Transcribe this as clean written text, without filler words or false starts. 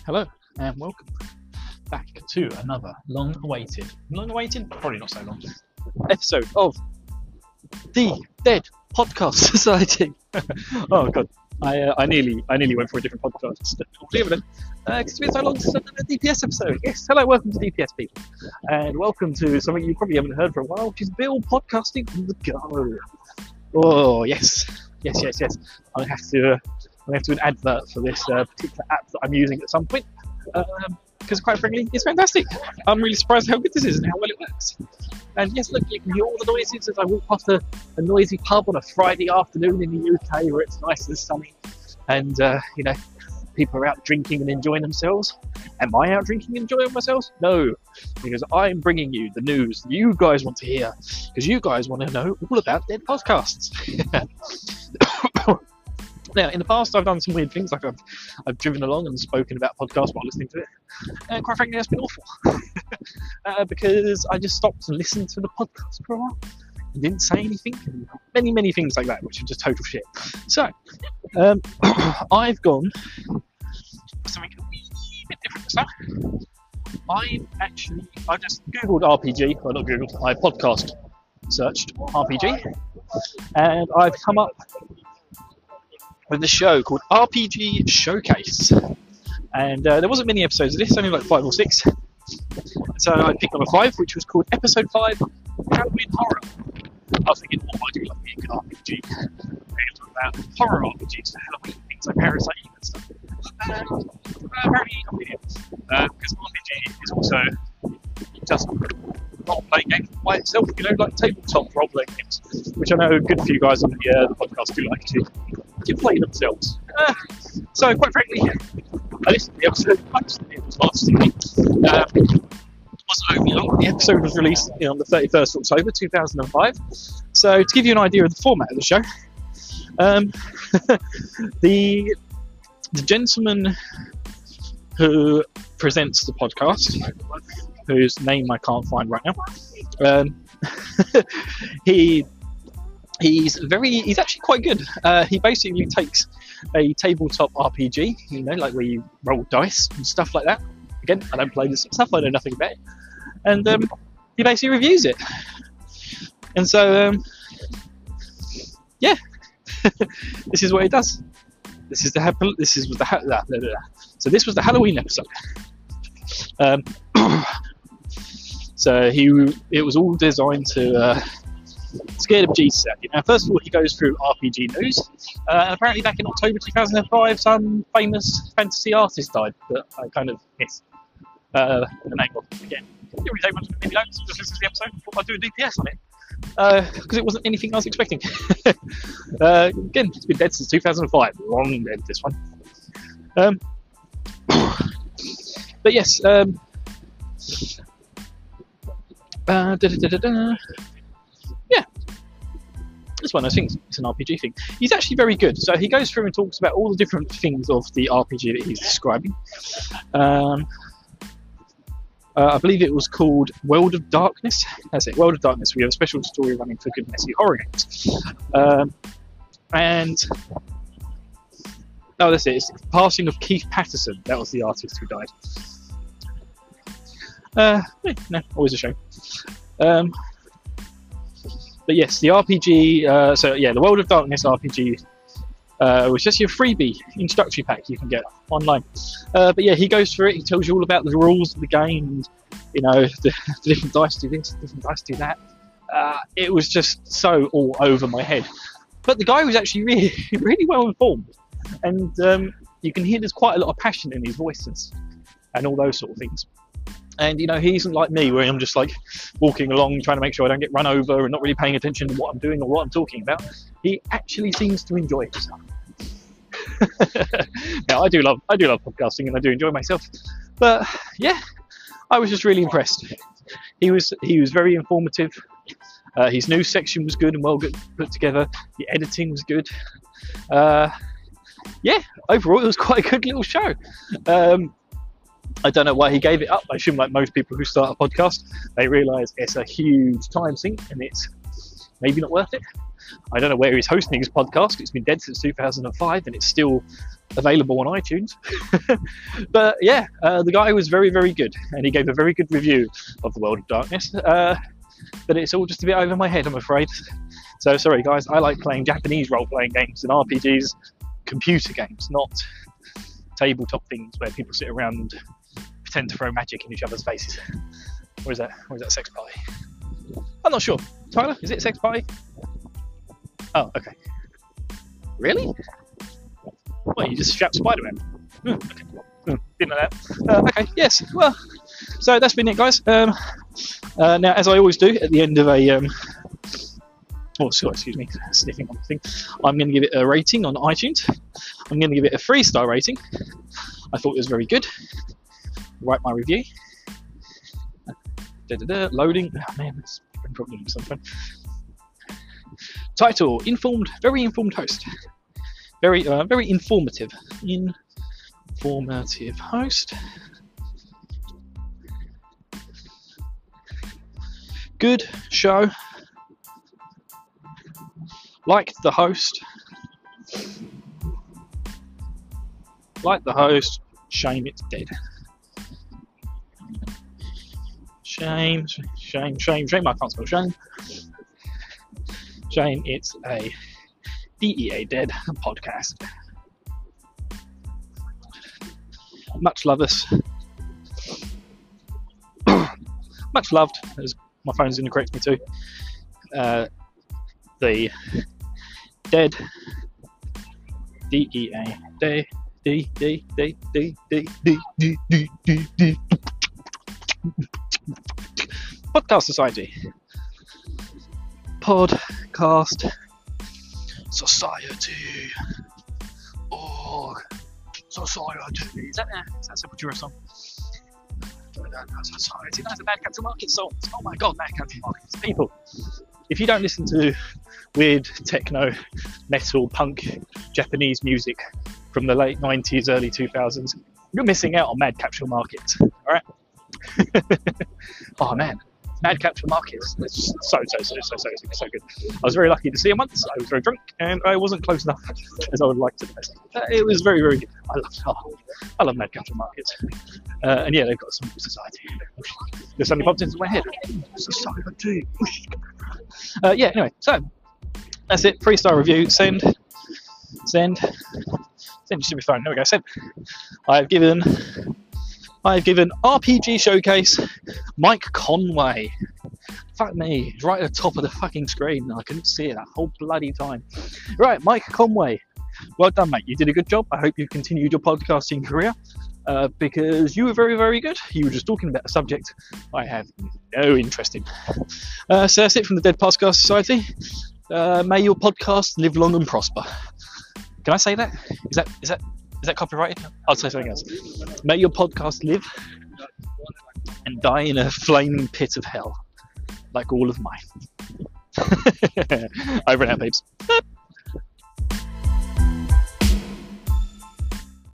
Hello and welcome back to another long-awaited, probably not so long, episode of the Dead Podcast Society. Oh god, I nearly went for a different podcast. Because it's been so long since I've done a DPS episode. Yes, hello, welcome to DPS people, and welcome to something you probably haven't heard for a while, which is Bill podcasting on the go. Oh yes. I have to do an advert for this particular app that I'm using at some point, because quite frankly, it's fantastic. I'm really surprised how good this is and how well it works. And yes, look, you can hear all the noises as I walk past a noisy pub on a Friday afternoon in the UK where it's nice and sunny, and people are out drinking and enjoying themselves. Am I out drinking and enjoying myself? No, because I'm bringing you the news you guys want to hear, because you guys want to know all about dead podcasts. Now, in the past, I've done some weird things, like I've driven along and spoken about podcasts while listening to it, and quite frankly, that's been awful, because I just stopped and listened to the podcast for a while and didn't say anything, and many things like that, which are just total shit. So, I've gone for something a wee bit different this time. I just Googled RPG, well not Googled, I podcast searched RPG, and I've come up with a show called RPG Showcase, and there wasn't many episodes of this, only like 5 or 6, so I picked number 5, which was called Episode 5, Halloween Horror. I was thinking, I do love being a good RPG, talk about horror RPGs for Halloween, things like Parasite Eve and stuff. Apparently not really, because RPG is also just role-playing games by itself, like tabletop role-playing games, which I know good few guys on the podcast do like to play themselves. So, quite frankly, I listened to the episode, it was last week. It wasn't overly long. The episode was released on the 31st of October 2005. So, to give you an idea of the format of the show, the gentleman who presents the podcast, whose name I can't find right now, he's actually quite good. He basically takes a tabletop RPG, like where you roll dice and stuff like that. Again, I don't play this stuff, I know nothing about it. And he basically reviews it. And so, this is what he does. This was the Halloween episode. So it was all designed to scare the bejesus out of you. Now, first of all, he goes through RPG news. Apparently, back in October 2005, some famous fantasy artist died, but I kind of missed the name of it again. Didn't really take much of a notes, just listened to the episode and thought I'd do a DPS on it, because it wasn't anything I was expecting. Again, it's been dead since 2005. Long dead, this one. But yes, yeah, it's one of those things. It's an RPG thing. He's actually very good. So he goes through and talks about all the different things of the RPG that he's describing. I believe it was called World of Darkness. That's it, World of Darkness. We have a special story running for Good Messy Horror Games. That's it. It's the passing of Keith Patterson. That was the artist who died. No, always a shame. But yes, the RPG. The World of Darkness RPG was just your freebie introductory pack you can get online. But yeah, he goes through it. He tells you all about the rules of the game, and the different dice do this, different dice do that. It was just so all over my head. But the guy was actually really, really well informed, and you can hear there's quite a lot of passion in his voices and all those sort of things. And he isn't like me, where I'm just like walking along trying to make sure I don't get run over and not really paying attention to what I'm doing or what I'm talking about. He actually seems to enjoy himself. Now, I do love podcasting, and I do enjoy myself. But yeah, I was just really impressed. He was very informative. His news section was good and well put together. The editing was good. Overall, it was quite a good little show. I don't know why he gave it up. I assume, like most people who start a podcast, they realise it's a huge time sink and it's maybe not worth it. I don't know where he's hosting his podcast. It's been dead since 2005 and it's still available on iTunes. But yeah, the guy was very, very good, and he gave a very good review of The World of Darkness. But it's all just a bit over my head, I'm afraid. So sorry guys, I like playing Japanese role-playing games and RPGs, computer games, not tabletop things where people sit around and pretend to throw magic in each other's faces. Or is that Sex Party? I'm not sure. Tyler, is it Sex Party? Oh, okay. Really? What, you just strapped Spider-Man? Okay. Didn't know that. Okay, yes. Well, so that's been it, guys. Now, as I always do at the end of a excuse me, sniffing on the thing. I'm going to give it a rating on iTunes. I'm going to give it a 3-star rating. I thought it was very good. Write my review. Loading. Oh man, that's probably something. Title: very informed host. Very informative. Informative host. Good show. Liked the host. Shame it's dead. Shame. I can't spell shame. Shame it's a DEA dead podcast. Much loved, as my phone's going to correct me too. The dead DEA day Podcast Society. Podcast Society. Org. Society. Is that Sepultura song? Society. That's a Mad Capital Markets song. Oh my god, Mad Capital Markets. People, if you don't listen to weird techno, metal, punk, Japanese music from the late 90s, early 2000s, you're missing out on Mad Capital Markets. Alright? Oh man. Mad Capital Markets. It's so good. I was very lucky to see him once. I was very drunk and I wasn't close enough as I would like to the best. It was very, very good. I love Mad Capital Markets. And yeah, they've got some society. This suddenly popped into my head. Society. Yeah, anyway, so that's it. 3-star review. Send. You should be fine. There we go. Send. I've given RPG Showcase Mike Conway. Fuck me, it's right at the top of the fucking screen. I couldn't see it that whole bloody time. Right, Mike Conway. Well done, mate. You did a good job. I hope you continued your podcasting career because you were very, very good. You were just talking about a subject I have no interest in. So that's it from the Dead Podcast Society. May your podcast live long and prosper. Can I say that? Is that copyrighted? I'll say something else. May your podcast live and die in a flaming pit of hell, like all of mine. Over and out, babes.